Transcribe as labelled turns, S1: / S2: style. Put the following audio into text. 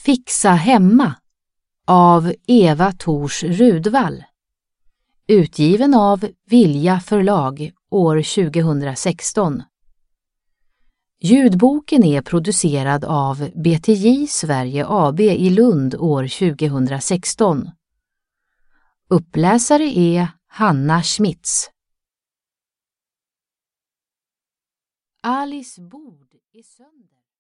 S1: Fixa hemma av Eva Thors Rudvall. Utgiven av Vilja förlag år 2016. Ljudboken är producerad av BTJ Sverige AB i Lund år 2016. Uppläsare är Hanna Schmitz. Alice bord är sönder.